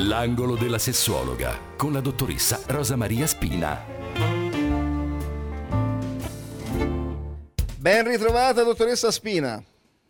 L'angolo della sessuologa con la dottoressa Rosa Maria Spina. Ben ritrovata, dottoressa Spina.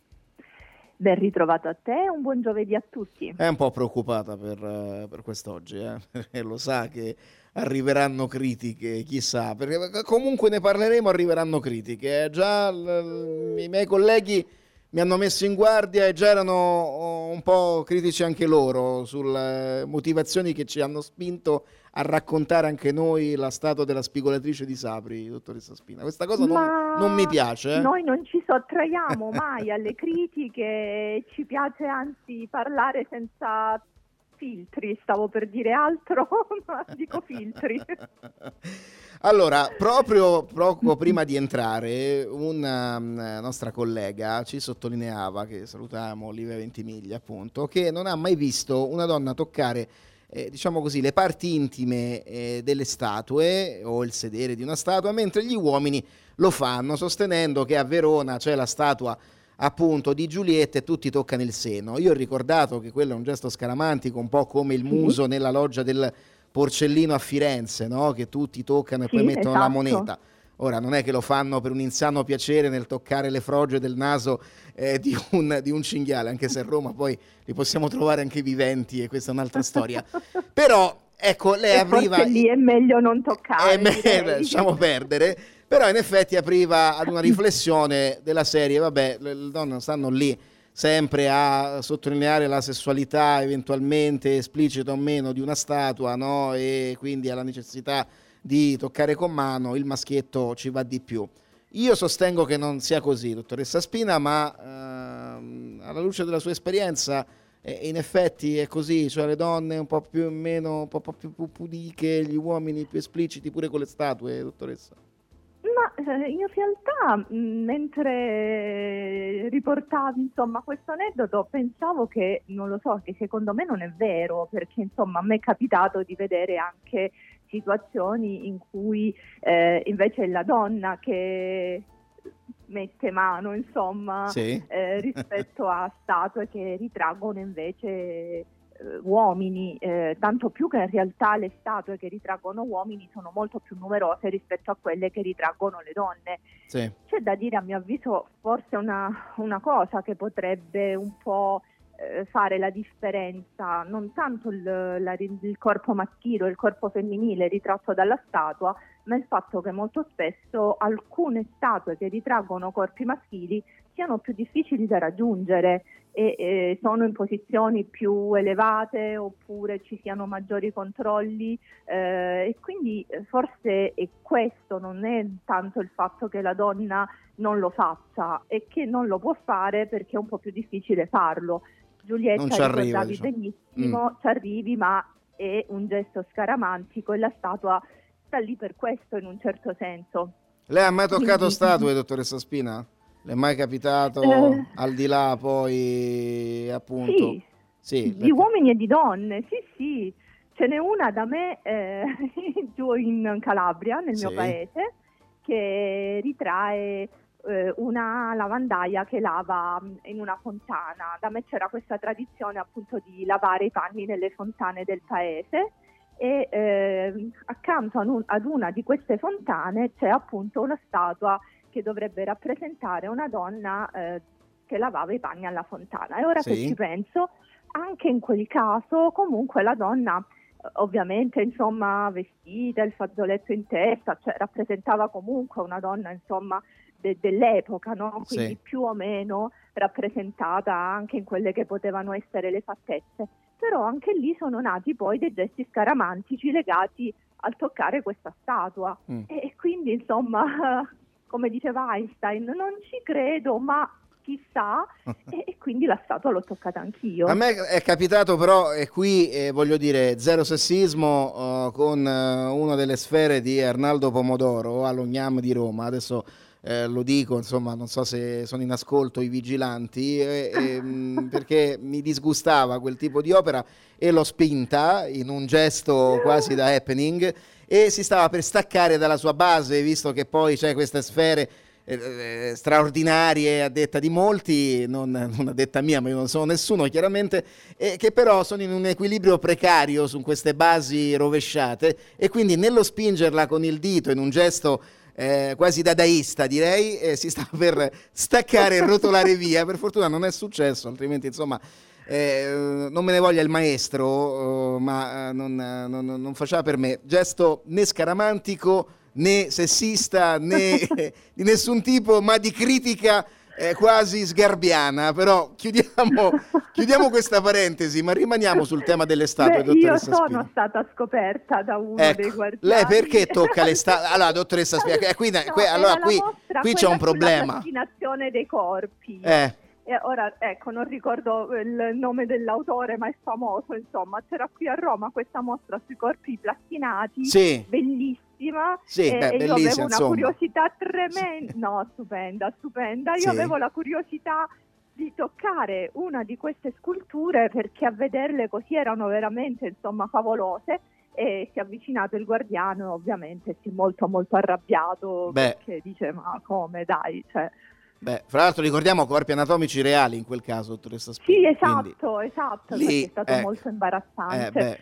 Ben ritrovato a te, un buon giovedì a tutti. È un po' preoccupata per quest'oggi, perché lo sa che arriveranno critiche, chissà, perché comunque ne parleremo, arriveranno critiche. Già i miei colleghi mi hanno messo in guardia e già erano un po' critici anche loro sulle motivazioni che ci hanno spinto a raccontare anche noi la statua della spigolatrice di Sapri, dottoressa Spina. Questa cosa non mi piace. Noi non ci sottraiamo mai alle critiche, ci piace anzi parlare senza filtri, stavo per dire altro, ma dico filtri. Allora, proprio prima di entrare, una nostra collega ci sottolineava, che salutiamo, Olivia Ventimiglia appunto, che non ha mai visto una donna toccare, diciamo così, le parti intime delle statue o il sedere di una statua, mentre gli uomini lo fanno, sostenendo che a Verona c'è la statua appunto di Giulietta e tutti toccano il seno. Io ho ricordato che quello è un gesto scaramantico, un po' come il muso nella loggia del Porcellino a Firenze, no? Che tutti toccano e poi mettono la moneta. Ora, non è che lo fanno per un insano piacere nel toccare le froge del naso di un cinghiale, anche se a Roma poi li possiamo trovare anche viventi e questa è un'altra storia. Però, ecco, lei apriva... Forse lì è meglio non toccare. Lasciamo perdere. Però in effetti apriva ad una riflessione della serie, vabbè, le donne stanno lì sempre a sottolineare la sessualità eventualmente esplicita o meno di una statua, no? E quindi alla necessità di toccare con mano, il maschietto ci va di più. Io sostengo che non sia così, dottoressa Spina, ma alla luce della sua esperienza in effetti è così, cioè le donne un po' più o meno, un po' più pudiche, gli uomini più espliciti pure con le statue, dottoressa. Ma in realtà mentre riportavi insomma questo aneddoto pensavo che, non lo so, che secondo me non è vero, perché insomma a me è capitato di vedere anche situazioni in cui invece è la donna che mette mano insomma sì. Rispetto a statue che ritraggono invece uomini, tanto più che in realtà le statue che ritraggono uomini sono molto più numerose rispetto a quelle che ritraggono le donne. Sì. C'è da dire, a mio avviso, forse una cosa che potrebbe un po' fare la differenza, non tanto il corpo maschile o il corpo femminile ritratto dalla statua, ma il fatto che molto spesso alcune statue che ritraggono corpi maschili siano più difficili da raggiungere e sono in posizioni più elevate oppure ci siano maggiori controlli e quindi forse è questo, non è tanto il fatto che la donna non lo faccia, è che non lo può fare perché è un po' più difficile farlo. Giulietta, ricordavi benissimo, ci arrivi, ma è un gesto scaramantico e la statua sta lì per questo in un certo senso. Lei ha mai toccato statue, dottoressa Spina? Le è mai capitato, al di là poi appunto? Sì, di uomini e di donne, sì. Ce n'è una da me giù in Calabria, nel mio paese, che ritrae una lavandaia che lava in una fontana. Da me c'era questa tradizione appunto di lavare i panni nelle fontane del paese e accanto ad una di queste fontane c'è appunto una statua che dovrebbe rappresentare una donna che lavava i panni alla fontana. E ora che ci penso, anche in quel caso comunque la donna ovviamente insomma vestita, il fazzoletto in testa, cioè rappresentava comunque una donna insomma dell'epoca, no? Quindi più o meno rappresentata anche in quelle che potevano essere le fattezze. Però anche lì sono nati poi dei gesti scaramantici legati al toccare questa statua e quindi insomma come diceva Einstein, non ci credo, ma chissà, e quindi la statua l'ho toccata anch'io. A me è capitato però, e qui voglio dire, zero sessismo, con una delle sfere di Arnaldo Pomodoro all'Ognam di Roma, adesso lo dico, insomma, non so se sono in ascolto i vigilanti, perché mi disgustava quel tipo di opera e l'ho spinta in un gesto quasi da happening e si stava per staccare dalla sua base, visto che poi c'è queste sfere straordinarie a detta di molti, non a detta mia, ma io non sono nessuno chiaramente, che però sono in un equilibrio precario su queste basi rovesciate, e quindi nello spingerla con il dito in un gesto quasi dadaista, direi, si sta per staccare e rotolare via. Per fortuna non è successo, altrimenti insomma non me ne voglia il maestro, ma non faceva per me gesto né scaramantico né sessista né di nessun tipo, ma di critica quasi sgarbiana. Però chiudiamo questa parentesi, ma rimaniamo sul tema delle statue. Io dottoressa sono Spina. stata scoperta da uno Ecco, dei guardiani. lei perché tocca le statue? Allora, dottoressa Spina, allora qui c'è un problema. La fascinazione dei corpi. E ora, ecco, non ricordo il nome dell'autore, ma è famoso, insomma. C'era qui a Roma questa mostra sui corpi plastinati, sì, bellissima, sì, e io avevo una insomma. Curiosità tremenda, no, stupenda, io sì. avevo la curiosità di toccare una di queste sculture, perché a vederle così erano veramente, insomma, favolose, e si è avvicinato il guardiano e ovviamente si è molto molto arrabbiato, perché dice, ma come, dai, cioè... Beh, fra l'altro ricordiamo corpi anatomici reali in quel caso, dottoressa Spina. Sì, esatto, lì, perché è stato molto imbarazzante.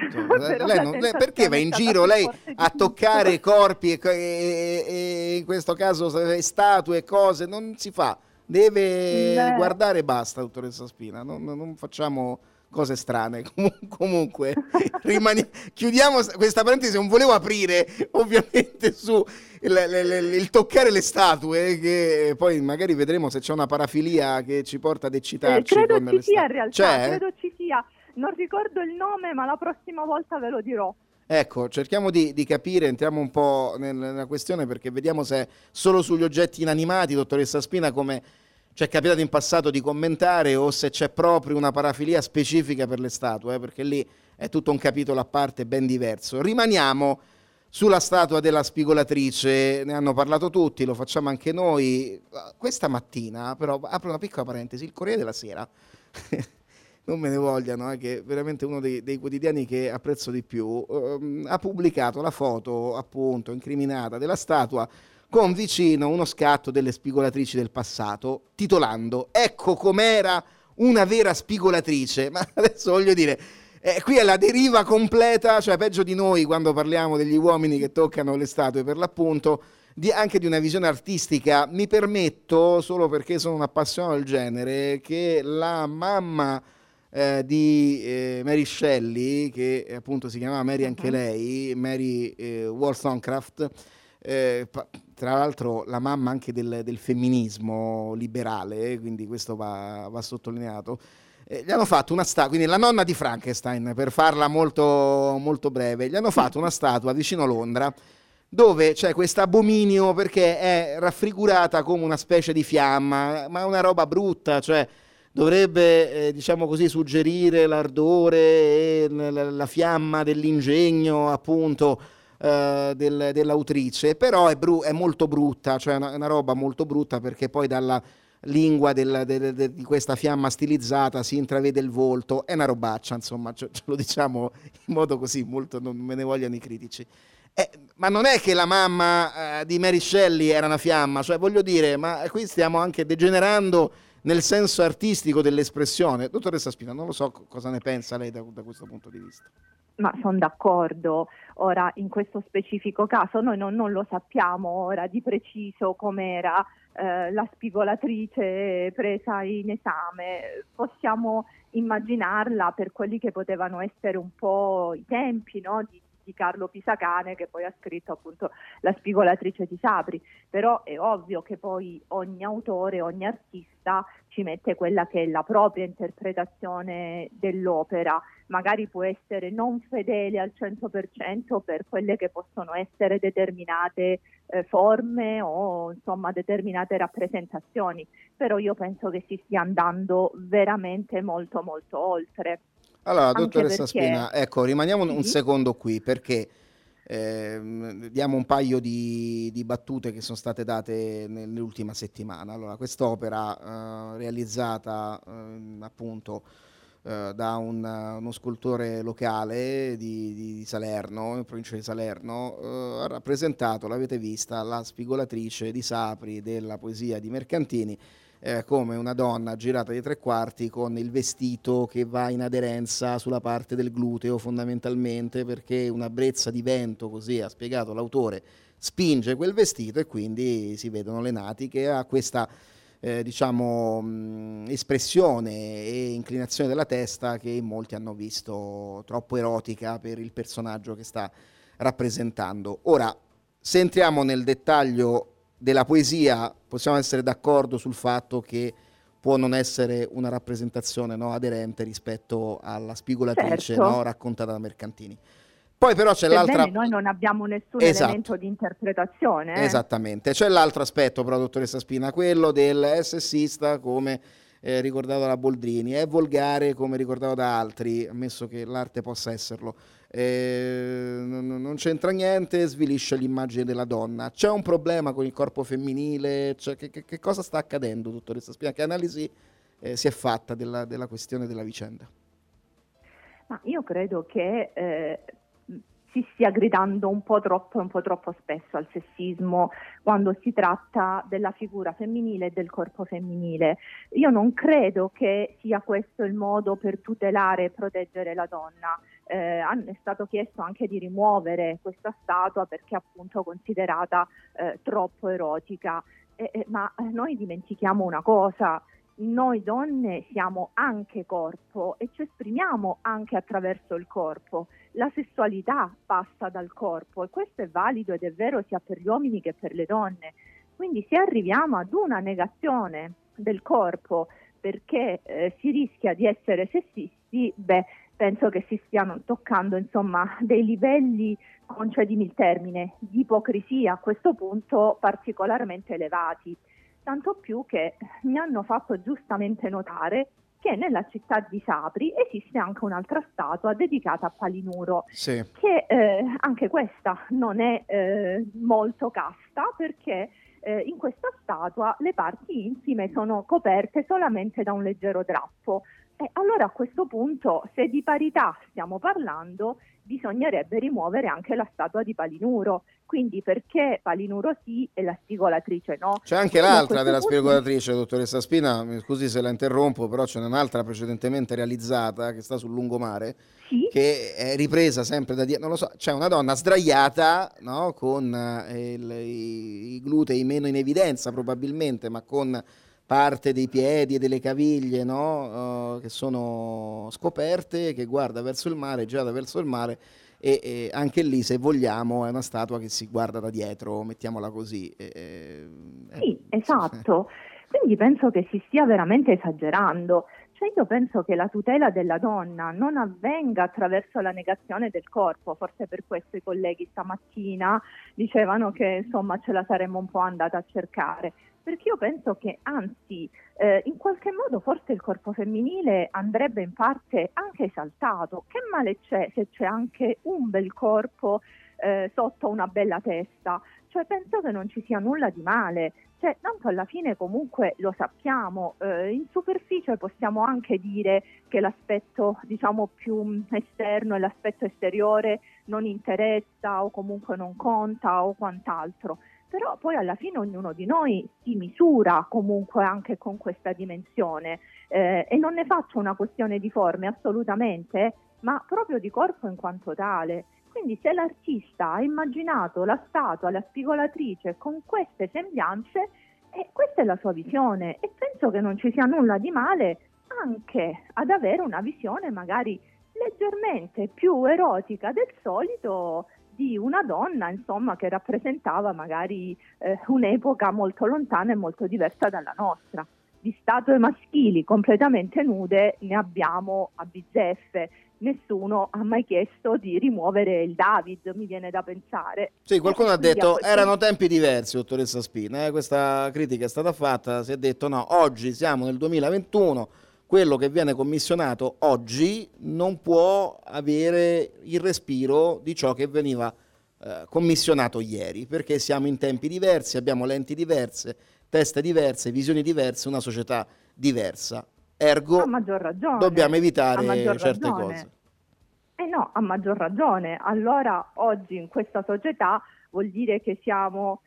Lei perché va in giro lei a toccare corpi e in questo caso statue e cose? Non si fa, deve guardare e basta, dottoressa Spina, non facciamo cose strane. Comunque chiudiamo questa parentesi. Non volevo aprire ovviamente su il toccare le statue, che poi magari vedremo se c'è una parafilia che ci porta ad eccitarci. Credo ci sia in realtà, credo ci sia. Non ricordo il nome, ma la prossima volta ve lo dirò. Ecco, cerchiamo di capire, entriamo un po' nella questione, perché vediamo se è solo sugli oggetti inanimati, dottoressa Spina, come ci è capitato in passato di commentare, o se c'è proprio una parafilia specifica per le statue, perché lì è tutto un capitolo a parte ben diverso. Rimaniamo sulla statua della spigolatrice, ne hanno parlato tutti, lo facciamo anche noi. Questa mattina, però, apro una piccola parentesi, il Corriere della Sera, non me ne vogliano, che è veramente uno dei quotidiani che apprezzo di più, ha pubblicato la foto, appunto, incriminata della statua, con vicino uno scatto delle spigolatrici del passato, titolando "Ecco com'era una vera spigolatrice". Ma adesso voglio dire, qui è la deriva completa, cioè peggio di noi quando parliamo degli uomini che toccano le statue, per l'appunto, anche di una visione artistica. Mi permetto, solo perché sono un appassionato del genere, che la mamma di Mary Shelley, che appunto si chiamava Mary anche lei, Mary Wollstonecraft, tra l'altro la mamma anche del femminismo liberale, quindi questo va sottolineato. Gli hanno fatto una statua, quindi la nonna di Frankenstein, per farla molto, molto breve, gli hanno fatto una statua vicino Londra, dove c'è questo abominio, perché è raffigurata come una specie di fiamma, ma è una roba brutta, cioè dovrebbe, diciamo così, suggerire l'ardore e la fiamma dell'ingegno, appunto, dell'autrice, però è molto brutta, cioè è una roba molto brutta, perché poi dalla lingua di questa fiamma stilizzata si intravede il volto. È una robaccia, insomma, ce lo diciamo in modo così, molto, non me ne vogliano i critici. Ma non è che la mamma di Mary Shelley era una fiamma, cioè voglio dire, ma qui stiamo anche degenerando nel senso artistico dell'espressione. Dottoressa Spina, non lo so cosa ne pensa lei da questo punto di vista. Ma sono d'accordo. Ora, in questo specifico caso noi non lo sappiamo ora di preciso com'era la spigolatrice presa in esame. Possiamo immaginarla per quelli che potevano essere un po' i tempi, no? di Carlo Pisacane, che poi ha scritto appunto La spigolatrice di Sapri, però è ovvio che poi ogni autore, ogni artista ci mette quella che è la propria interpretazione dell'opera, magari può essere non fedele al 100% per quelle che possono essere determinate forme o insomma determinate rappresentazioni, però io penso che si stia andando veramente molto molto oltre. Allora, dottoressa Spina, ecco, rimaniamo un secondo qui, perché diamo un paio di battute che sono state date nell'ultima settimana. Allora, quest'opera realizzata appunto da uno scultore locale di Salerno, in provincia di Salerno, ha rappresentato, l'avete vista, la spigolatrice di Sapri della poesia di Mercantini, come una donna girata di tre quarti con il vestito che va in aderenza sulla parte del gluteo fondamentalmente, perché una brezza di vento, così ha spiegato l'autore, spinge quel vestito e quindi si vedono le natiche. Ha questa espressione e inclinazione della testa che in molti hanno visto troppo erotica per il personaggio che sta rappresentando. Ora, se entriamo nel dettaglio della poesia, possiamo essere d'accordo sul fatto che può non essere una rappresentazione, no, aderente rispetto alla spigolatrice, Certo. no, raccontata da Mercantini. Poi però c'è Sebbene l'altra... noi non abbiamo nessun Esatto. elemento di interpretazione. Esattamente, c'è l'altro aspetto però, dottoressa Spina, quello del è sessista come ricordato da Boldrini, è volgare come ricordato da altri, ammesso che l'arte possa esserlo, non c'entra niente, svilisce l'immagine della donna. C'è un problema con il corpo femminile? Che cosa sta accadendo, dottoressa Spina? Che analisi si è fatta della questione della vicenda? Ma io credo che si stia gridando un po' troppo spesso al sessismo quando si tratta della figura femminile e del corpo femminile. Io non credo che sia questo il modo per tutelare e proteggere la donna. È stato chiesto anche di rimuovere questa statua perché appunto considerata troppo erotica. Ma noi dimentichiamo una cosa: noi donne siamo anche corpo e ci esprimiamo anche attraverso il corpo. La sessualità passa dal corpo e questo è valido ed è vero sia per gli uomini che per le donne. Quindi se arriviamo ad una negazione del corpo perché si rischia di essere sessisti, penso che si stiano toccando dei livelli, concedimi il termine, di ipocrisia a questo punto particolarmente elevati. Tanto più che mi hanno fatto giustamente notare che nella città di Sapri esiste anche un'altra statua dedicata a Palinuro, sì, che anche questa non è molto casta, perché in questa statua le parti intime sono coperte solamente da un leggero drappo. E allora a questo punto, se di parità stiamo parlando, bisognerebbe rimuovere anche la statua di Palinuro. Quindi perché Palinuro sì e la spigolatrice no? c'è anche l'altra della spigolatrice, dottoressa Spina, mi scusi se la interrompo, però ce n'è un'altra precedentemente realizzata che sta sul lungomare, sì? che è ripresa sempre da dietro, non lo so, c'è una donna sdraiata, no, con i glutei meno in evidenza probabilmente, ma con parte dei piedi e delle caviglie, no, che sono scoperte, che guarda verso il mare, girata verso il mare, e anche lì, se vogliamo, è una statua che si guarda da dietro, mettiamola così. Sì, esatto. Quindi penso che si stia veramente esagerando. Cioè io penso che la tutela della donna non avvenga attraverso la negazione del corpo. Forse per questo i colleghi stamattina dicevano che ce la saremmo un po' andata a cercare. Perché io penso che anzi, in qualche modo forse il corpo femminile andrebbe in parte anche esaltato. Che male c'è se c'è anche un bel corpo sotto una bella testa? Cioè penso che non ci sia nulla di male. Cioè, tanto alla fine comunque lo sappiamo, in superficie possiamo anche dire che l'aspetto più esterno e l'aspetto esteriore non interessa o comunque non conta o quant'altro. Però poi alla fine ognuno di noi si misura comunque anche con questa dimensione e non ne faccio una questione di forme assolutamente, ma proprio di corpo in quanto tale. Quindi se l'artista ha immaginato la statua, la spigolatrice con queste sembianze, questa è la sua visione e penso che non ci sia nulla di male anche ad avere una visione magari leggermente più erotica del solito di una donna, che rappresentava magari un'epoca molto lontana e molto diversa dalla nostra. Di statue maschili completamente nude ne abbiamo a bizzeffe. Nessuno ha mai chiesto di rimuovere il David, mi viene da pensare. Sì, qualcuno ha detto erano tempi diversi, dottoressa Spina, questa critica è stata fatta, si è detto no, oggi siamo nel 2021, quello che viene commissionato oggi non può avere il respiro di ciò che veniva commissionato ieri, perché siamo in tempi diversi, abbiamo lenti diverse, teste diverse, visioni diverse, una società diversa. ergo A maggior ragione. dobbiamo A evitare maggior certe ragione. cose. No, a maggior ragione. Allora oggi in questa società vuol dire che siamo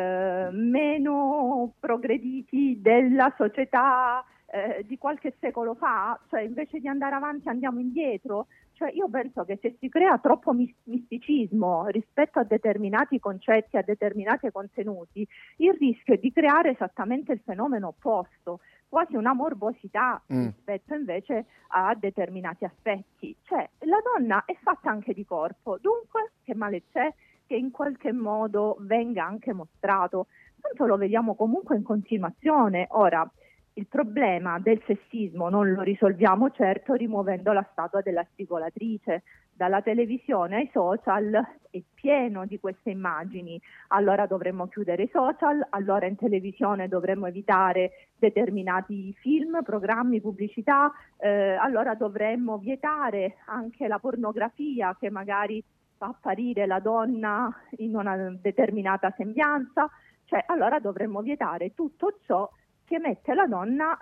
meno progrediti della società di qualche secolo fa, cioè invece di andare avanti andiamo indietro. Cioè io penso che se si crea troppo misticismo rispetto a determinati concetti, a determinati contenuti, il rischio è di creare esattamente il fenomeno opposto, quasi una morbosità rispetto invece a determinati aspetti. Cioè la donna è fatta anche di corpo, dunque che male c'è che in qualche modo venga anche mostrato? Tanto lo vediamo comunque in continuazione. Ora, il problema del sessismo non lo risolviamo certo rimuovendo la statua della spigolatrice. Dalla televisione ai social è pieno di queste immagini. Allora dovremmo chiudere i social, allora in televisione dovremmo evitare determinati film, programmi, pubblicità, allora dovremmo vietare anche la pornografia che magari fa apparire la donna in una determinata sembianza, cioè allora dovremmo vietare tutto ciò che mette la donna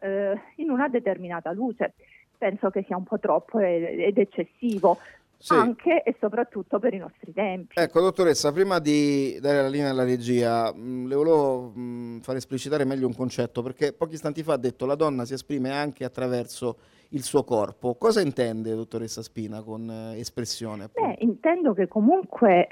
in una determinata luce. Penso che sia un po' troppo ed eccessivo, Sì. anche e soprattutto per i nostri tempi. Ecco, dottoressa, prima di dare la linea alla regia, le volevo far esplicitare meglio un concetto, perché pochi istanti fa ha detto la donna si esprime anche attraverso il suo corpo. Cosa intende, dottoressa Spina, con espressione? Appunto? Intendo che comunque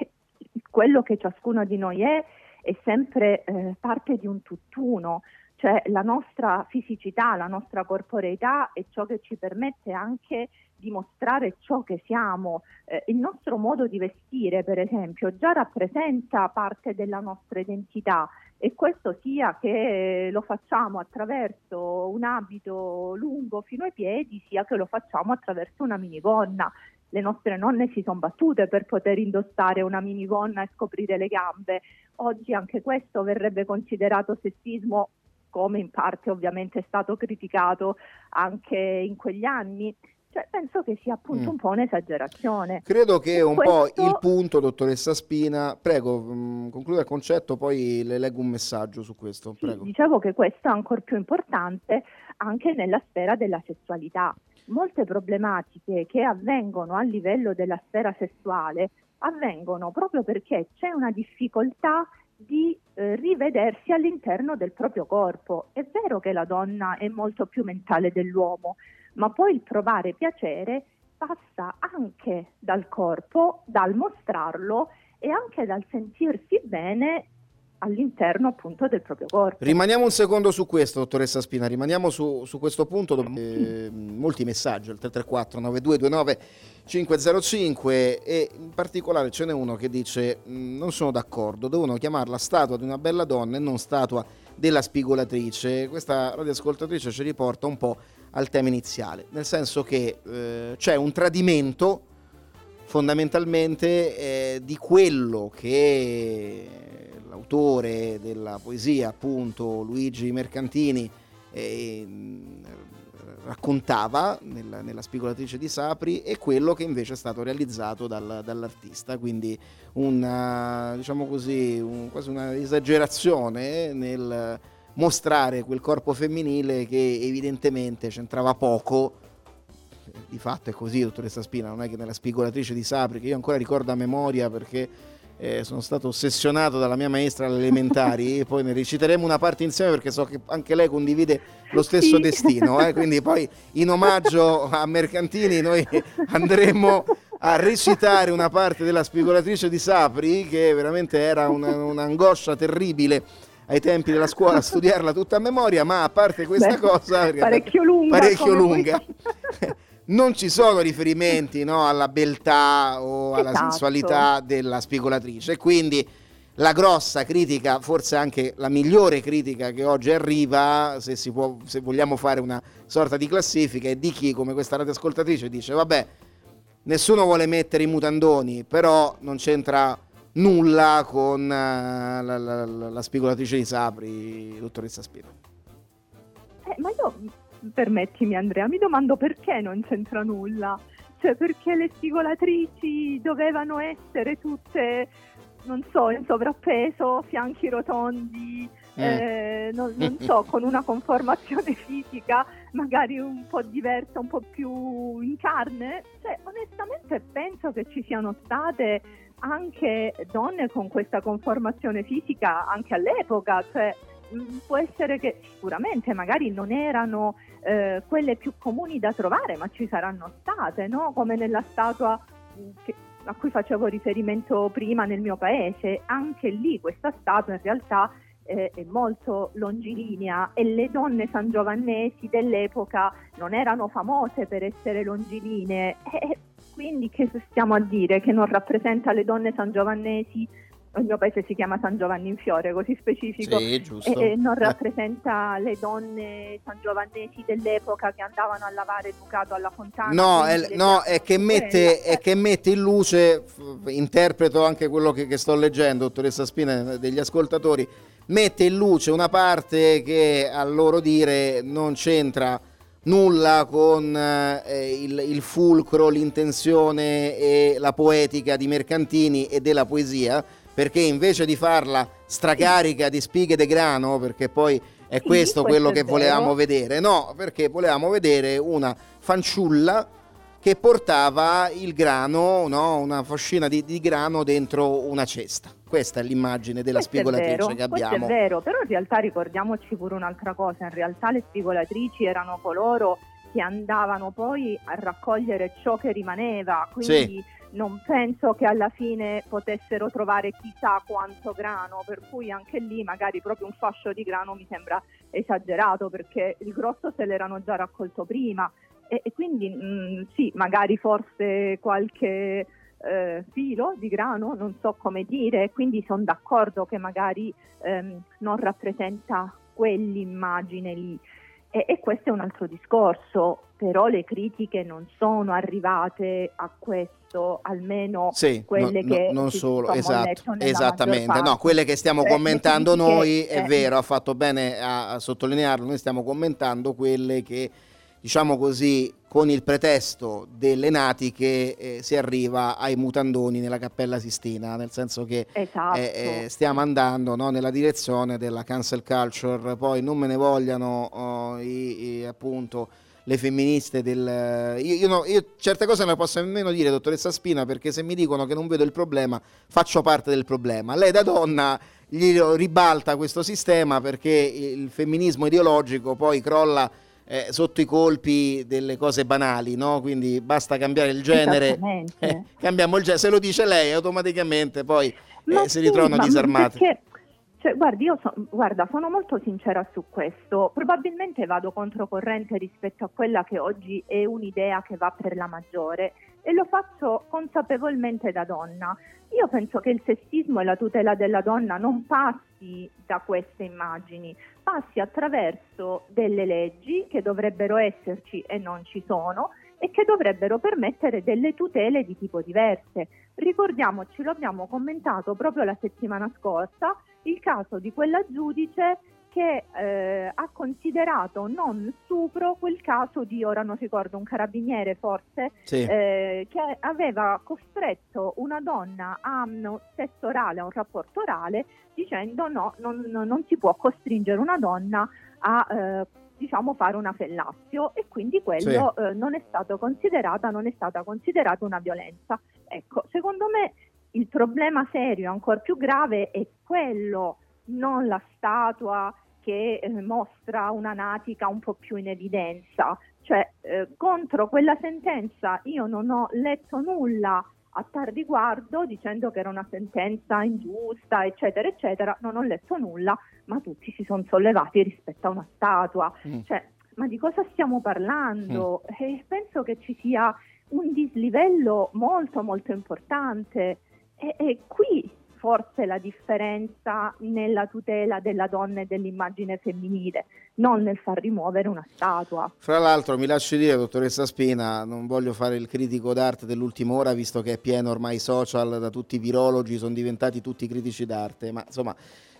quello che ciascuno di noi è sempre parte di un tutt'uno, cioè la nostra fisicità, la nostra corporeità è ciò che ci permette anche di mostrare ciò che siamo. Il nostro modo di vestire, per esempio, già rappresenta parte della nostra identità, e questo sia che lo facciamo attraverso un abito lungo fino ai piedi, sia che lo facciamo attraverso una minigonna. Le nostre nonne si sono battute per poter indossare una minigonna e scoprire le gambe. Oggi anche questo verrebbe considerato sessismo, come in parte ovviamente è stato criticato anche in quegli anni. Cioè, penso che sia appunto un po' un'esagerazione. Credo che un po' il punto, dottoressa Spina, prego, concluda il concetto, poi le leggo un messaggio su questo. Prego. Sì, dicevo che questo è ancora più importante anche nella sfera della sessualità. Molte problematiche che avvengono a livello della sfera sessuale avvengono proprio perché c'è una difficoltà di rivedersi all'interno del proprio corpo. È vero che la donna è molto più mentale dell'uomo, ma poi il provare piacere passa anche dal corpo, dal mostrarlo e anche dal sentirsi bene all'interno appunto del proprio corpo. Rimaniamo un secondo su questo, dottoressa Spina, rimaniamo su questo punto. Molti messaggi al 334 9229 505 e in particolare ce n'è uno che dice non sono d'accordo, devono chiamarla statua di una bella donna e non statua della spigolatrice. Questa radioascoltatrice ci riporta un po' al tema iniziale, nel senso che c'è un tradimento fondamentalmente di quello che l'autore della poesia, appunto Luigi Mercantini, raccontava nella spigolatrice di Sapri e quello che invece è stato realizzato dall'artista, quindi diciamo così, quasi una esagerazione nel mostrare quel corpo femminile che evidentemente c'entrava poco. Di fatto è così, dottoressa Spina, non è che nella spigolatrice di Sapri, che io ancora ricordo a memoria perché sono stato ossessionato dalla mia maestra alle elementari, e poi ne reciteremo una parte insieme perché so che anche lei condivide lo stesso destino, quindi poi in omaggio a Mercantini noi andremo a recitare una parte della spigolatrice di Sapri, che veramente era un'angoscia terribile ai tempi della scuola studiarla tutta a memoria, ma a parte questa cosa parecchio lunga non ci sono riferimenti, no, alla beltà o alla sensualità della spigolatrice, e quindi la grossa critica, forse anche la migliore critica che oggi arriva, se vogliamo fare una sorta di classifica, è di chi, come questa radioascoltatrice, dice vabbè, nessuno vuole mettere i mutandoni, però non c'entra nulla con la spigolatrice di Sapri, dottoressa Spina. Ma io, permettimi Andrea, mi domando perché non c'entra nulla. Cioè, perché le spigolatrici dovevano essere tutte, non so, in sovrappeso, fianchi rotondi, non so, con una conformazione fisica magari un po' diversa, un po' più in carne. Cioè, onestamente penso che ci siano state anche donne con questa conformazione fisica anche all'epoca, cioè può essere che sicuramente magari non erano quelle più comuni da trovare, ma ci saranno state, no? Come nella statua a cui facevo riferimento prima nel mio paese, anche lì questa statua in realtà è molto longilinea, e le donne sangiovannesi dell'epoca non erano famose per essere longilinee, quindi che stiamo a dire? Che non rappresenta le donne sangiovannesi? Il mio paese si chiama San Giovanni in Fiore, così specifico, sì, giusto. E non rappresenta le donne sangiovannesi dell'epoca che andavano a lavare Ducato alla fontana. No, è che mette in luce, interpreto anche quello che sto leggendo, dottoressa Spina, degli ascoltatori, mette in luce una parte che a loro dire non c'entra nulla con il fulcro, l'intenzione e la poetica di Mercantini e della poesia, perché invece di farla stracarica di spighe de grano, perché poi è questo quello che volevamo vedere, no, perché volevamo vedere una fanciulla che portava il grano, no, una fascina di grano dentro una cesta. Questa è l'immagine della spigolatrice che abbiamo. Questo è vero, però in realtà ricordiamoci pure un'altra cosa, in realtà le spigolatrici erano coloro che andavano poi a raccogliere ciò che rimaneva, quindi non penso che alla fine potessero trovare chissà quanto grano, per cui anche lì magari proprio un fascio di grano mi sembra esagerato, perché il grosso se l'erano già raccolto prima, e quindi sì, magari forse qualche filo di grano, non so come dire, quindi sono d'accordo che magari non rappresenta quell'immagine lì. E questo è un altro discorso, però le critiche non sono arrivate a questo, almeno quelle che non solo, letto esattamente, no, quelle che stiamo commentando noi, è vero, ha fatto bene a sottolinearlo, noi stiamo commentando quelle che, diciamo così, con il pretesto delle natiche si arriva ai mutandoni nella Cappella Sistina, nel senso che stiamo andando, no, nella direzione della cancel culture. Poi non me ne vogliano appunto le femministe io certe cose non le posso nemmeno dire, dottoressa Spina, perché se mi dicono che non vedo il problema faccio parte del problema. Lei da donna gli ribalta questo sistema, perché il femminismo ideologico poi crolla sotto i colpi delle cose banali, no? Quindi basta cambiare il genere, cambiamo il genere, se lo dice lei automaticamente poi si ritrovano disarmati. Perché, cioè, guardi, sono molto sincera su questo, probabilmente vado controcorrente rispetto a quella che oggi è un'idea che va per la maggiore, e lo faccio consapevolmente da donna. Io penso che il sessismo e la tutela della donna non passi da queste immagini, passi attraverso delle leggi che dovrebbero esserci e non ci sono, e che dovrebbero permettere delle tutele di tipo diverse. Ricordiamoci, lo abbiamo commentato proprio la settimana scorsa, il caso di quella giudice che ha considerato non stupro quel caso di, ora non ricordo, un carabiniere forse, che aveva costretto una donna a un sesso orale, a un rapporto orale, dicendo no, non si può costringere una donna a fare una fellatio, e quindi quello non è stata considerata una violenza. Ecco, secondo me il problema serio, ancora più grave, è quello, non la statua che mostra una natica un po' più in evidenza. Cioè, contro quella sentenza io non ho letto nulla a tal riguardo, dicendo che era una sentenza ingiusta, eccetera, eccetera. Non ho letto nulla, ma tutti si sono sollevati rispetto a una statua. Cioè, ma di cosa stiamo parlando? Penso che ci sia un dislivello molto, molto importante. E qui forse la differenza nella tutela della donna e dell'immagine femminile, non nel far rimuovere una statua. Fra l'altro mi lasci dire, dottoressa Spina, non voglio fare il critico d'arte dell'ultima ora, visto che è pieno ormai social, da tutti i virologi, sono diventati tutti critici d'arte, ma insomma,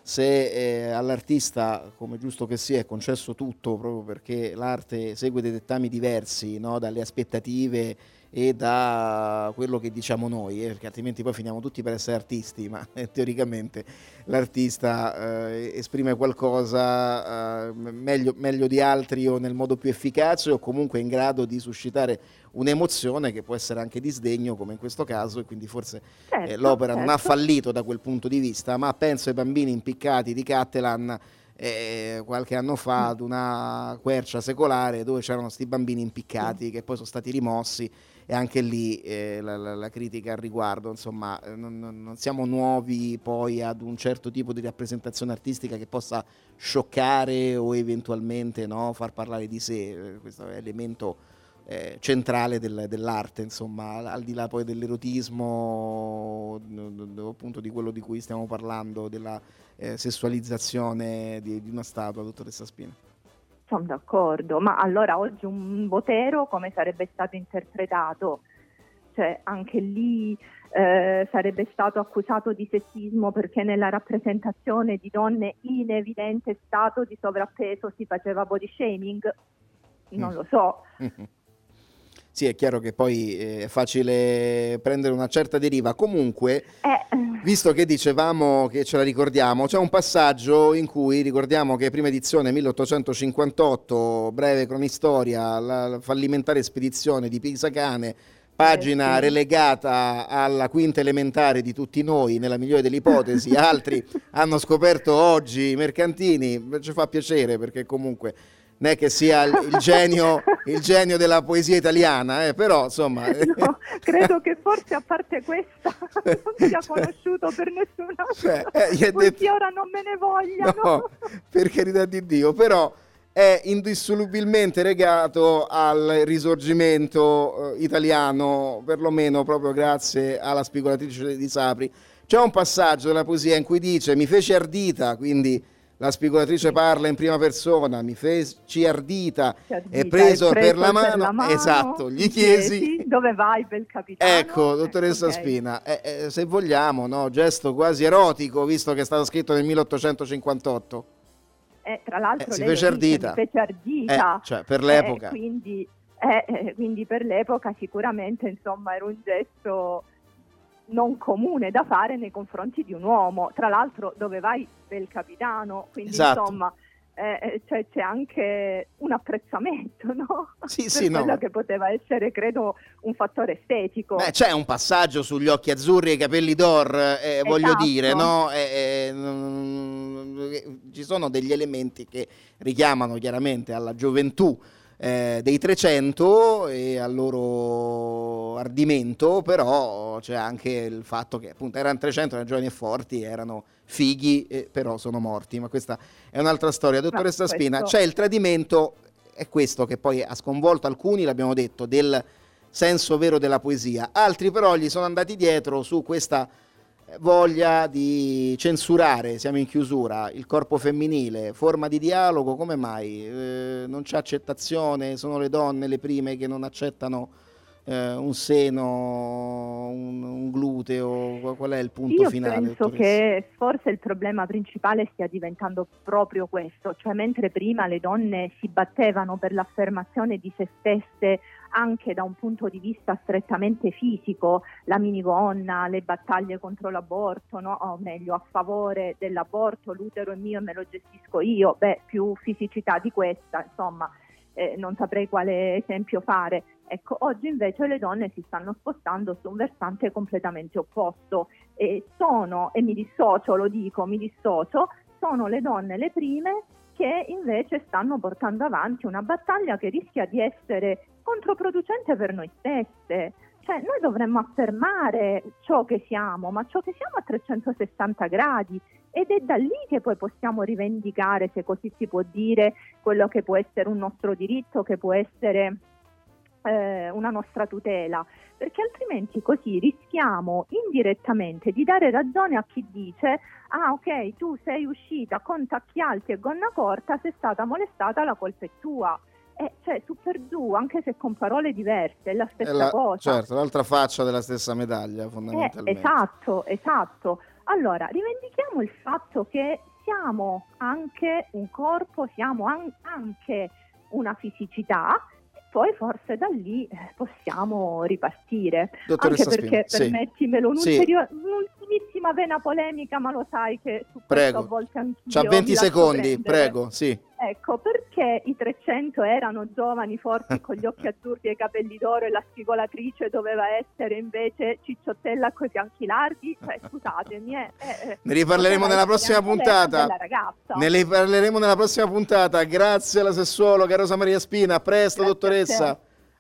se all'artista, come giusto che sia, è concesso tutto, proprio perché l'arte segue dei dettami diversi, no? Dalle aspettative e da quello che diciamo noi, perché altrimenti poi finiamo tutti per essere artisti, ma teoricamente l'artista esprime qualcosa meglio di altri o nel modo più efficace, o comunque è in grado di suscitare un'emozione che può essere anche di sdegno, come in questo caso, e quindi forse l'opera non ha fallito da quel punto di vista. Ma penso ai bambini impiccati di Cattelan qualche anno fa ad una quercia secolare dove c'erano questi bambini impiccati che poi sono stati rimossi, e anche lì la critica al riguardo, insomma, non siamo nuovi poi ad un certo tipo di rappresentazione artistica che possa scioccare o eventualmente, no, far parlare di sé. Questo è elemento centrale dell'arte, insomma, al di là poi dell'erotismo, appunto di quello di cui stiamo parlando, della sessualizzazione di una statua, dottoressa Spina. Sono d'accordo, ma allora oggi un Botero come sarebbe stato interpretato? Cioè anche lì sarebbe stato accusato di sessismo perché nella rappresentazione di donne in evidente stato di sovrappeso si faceva body shaming? Non lo so. Sì, è chiaro che poi è facile prendere una certa deriva. Comunque, visto che dicevamo che ce la ricordiamo, c'è un passaggio in cui ricordiamo che prima edizione 1858, breve cronistoria, la fallimentare spedizione di Pisacane, pagina relegata alla quinta elementare di tutti noi, nella migliore delle ipotesi. Altri hanno scoperto oggi i mercantini, ci fa piacere perché comunque non è che sia il genio della poesia italiana, però insomma... No, credo che forse a parte questa non sia conosciuto per nessun altro, poiché ora non me ne vogliano. No, per carità di Dio, però è indissolubilmente legato al risorgimento italiano, perlomeno proprio grazie alla spigolatrice di Sapri. C'è un passaggio della poesia in cui dice: mi feci ardita, quindi la spigolatrice parla in prima persona, mi feci ardita e preso per la mano, esatto, gli chiesi dove vai, bel capitano. Ecco, dottoressa Spina, se vogliamo, no, gesto quasi erotico, visto che è stato scritto nel 1858. Tra l'altro si lei fece ardita. Mi fece ardita, cioè per l'epoca. Quindi per l'epoca sicuramente, insomma, era un gesto non comune da fare nei confronti di un uomo. Tra l'altro, dove vai, bel capitano, quindi insomma c'è anche un apprezzamento, no? Per quello che poteva essere, credo, un fattore estetico. C'è un passaggio sugli occhi azzurri e i capelli d'or, voglio dire, no? Ci sono degli elementi che richiamano chiaramente alla gioventù dei 300 e al loro ardimento, però c'è anche il fatto che appunto erano 300, erano giovani e forti, erano fighi, però sono morti, ma questa è un'altra storia. Dottoressa Spina, c'è il tradimento, è questo che poi ha sconvolto alcuni, l'abbiamo detto, del senso vero della poesia, altri però gli sono andati dietro su questa voglia di censurare, siamo in chiusura, il corpo femminile, forma di dialogo. Come mai non c'è accettazione? Sono le donne le prime che non accettano un seno, un gluteo? Qual è il punto finale? Io penso che forse il problema principale stia diventando proprio questo, cioè mentre prima le donne si battevano per l'affermazione di se stesse anche da un punto di vista strettamente fisico, la minigonna, le battaglie contro l'aborto, no? O meglio a favore dell'aborto, l'utero è mio e me lo gestisco io, più fisicità di questa, insomma, non saprei quale esempio fare. Ecco, oggi invece le donne si stanno spostando su un versante completamente opposto e mi dissocio, sono le donne le prime che invece stanno portando avanti una battaglia che rischia di essere controproducente per noi stesse. Cioè, noi dovremmo affermare ciò che siamo, ma ciò che siamo a 360 gradi, ed è da lì che poi possiamo rivendicare, se così si può dire, quello che può essere un nostro diritto, che può essere una nostra tutela, perché altrimenti così rischiamo indirettamente di dare ragione a chi dice: ah, ok, tu sei uscita con tacchi alti e gonna corta, sei stata molestata, la colpa è tua. Cioè, su per giù, anche se con parole diverse, è la stessa cosa. Certo, l'altra faccia della stessa medaglia, fondamentalmente. Esatto. Allora, rivendichiamo il fatto che siamo anche un corpo, siamo anche una fisicità, poi forse da lì possiamo ripartire. Dottoressa Anche perché, Spina, sì. permettimelo, un'ultimissima vena polemica, ma lo sai che su questo a volte anch'io c'ha 20 mi lascio secondi, prendere. prego, sì. Ecco, perché i 300 erano giovani, forti, con gli occhi azzurri e i capelli d'oro, e la spigolatrice doveva essere invece cicciottella coi fianchi larghi? Cioè, scusatemi, ne riparleremo nella prossima puntata. Ne riparleremo nella prossima puntata. Grazie alla sessuologa Rosa Maria Spina. A presto, dottoressa.